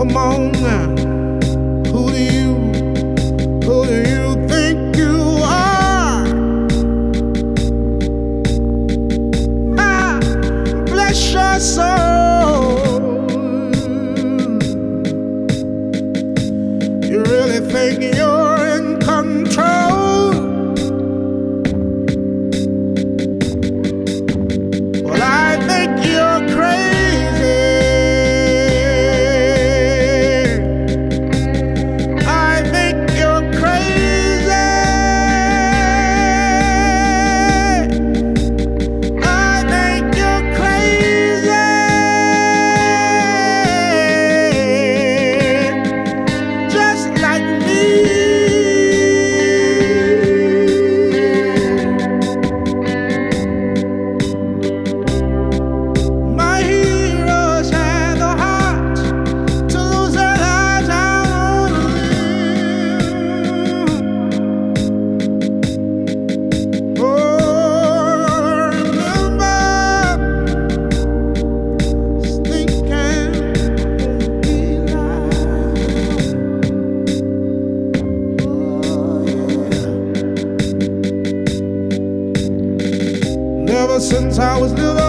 Come on now. Who do you think you are? Ah, bless your soul. You really think you're in control? Well, I think you're crazy. I think you're crazy. I think you're crazy. Just like me. My heroes had the heart to lose their lives out on a limb. Oh, remember, think and be alive. Oh, yeah. Never since I was little,